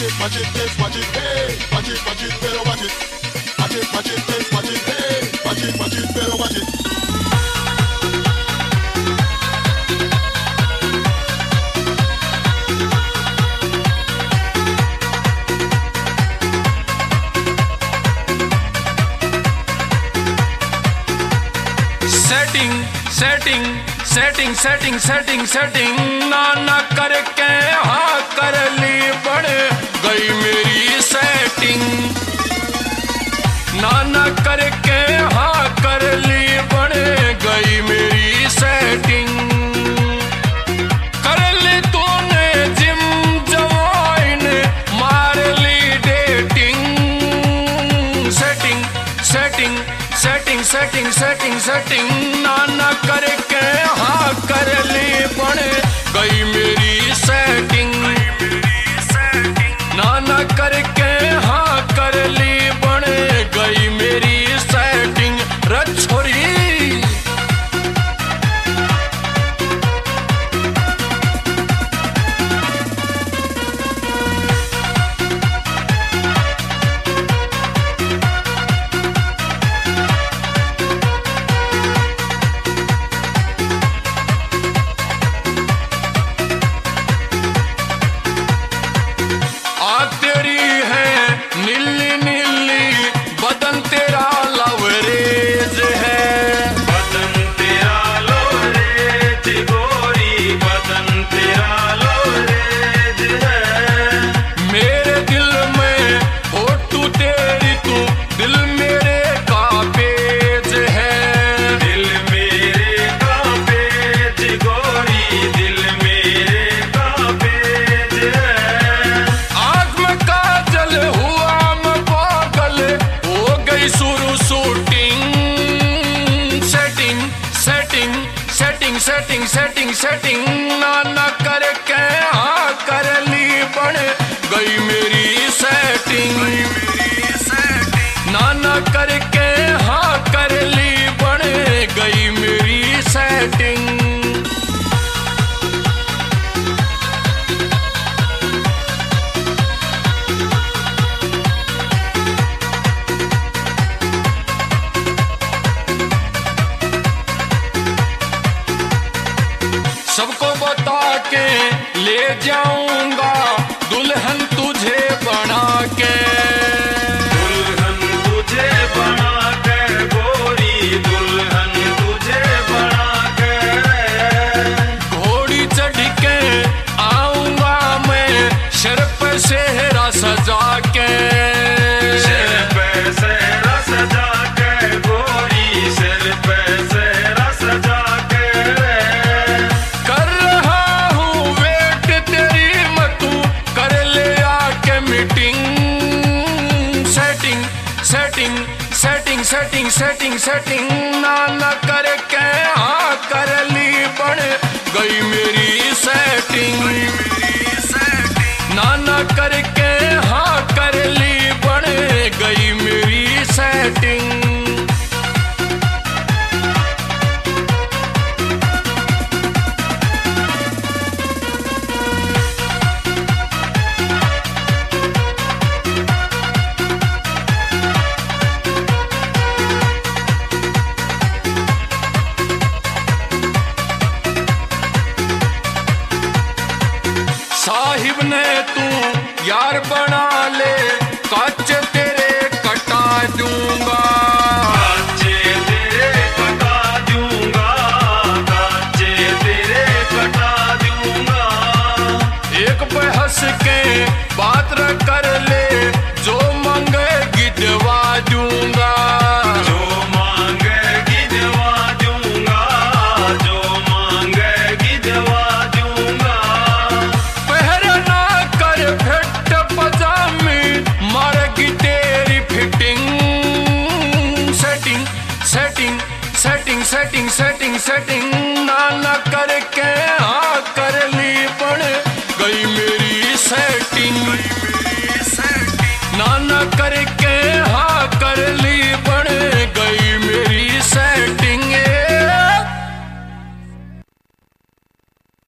watch it, yes, watch it, hey. Watch it, better watch it. Watch it, yes, watch it, hey. Watch it, better watch it. Setting ना करके हाँ कर ली बढ़ गई मेरी setting. ना करके हाँ कर ली बढ़ गई मेरी सेटिंग। कर ली तूने जिम जवाइन मार ली डेटिंग। सेटिंग ना करके हाँ कर ली बढ़ गई मेरी सेटिंग। ना करके हाँ कर ली बढ़ गई मेरी सेटिंग। रछोरी सेटिंग ना करके हाँ कर ली बढ़ गई मेरी सेटिंग। ना करके हाँ कर ली बढ़ गई मेरी सेटिंग। सबको बता के ले जाऊंगा दुल्हन तुझे बना के। दुल्हन तुझे बना के गोरी दुल्हन तुझे बना के। घोड़ी चढ़ के आऊंगा मैं सिर पे सेहरा सजा के। सिर पे सेहरा सजा के गोरी सिर पे सेहरा सजा के। सेटिंग ना करके हाँ कर ली बढ़ गई मेरी सेटिंग। ना करके हाँ कर ली बढ़ गई मेरी सेटिंग। साहिब ने तू यार बना ले काच तेरे कटा दूंगा। काचे तेरे कटा दूंगा काचे तेरे कटा दूंगा। एक पे हंस के बात कर ले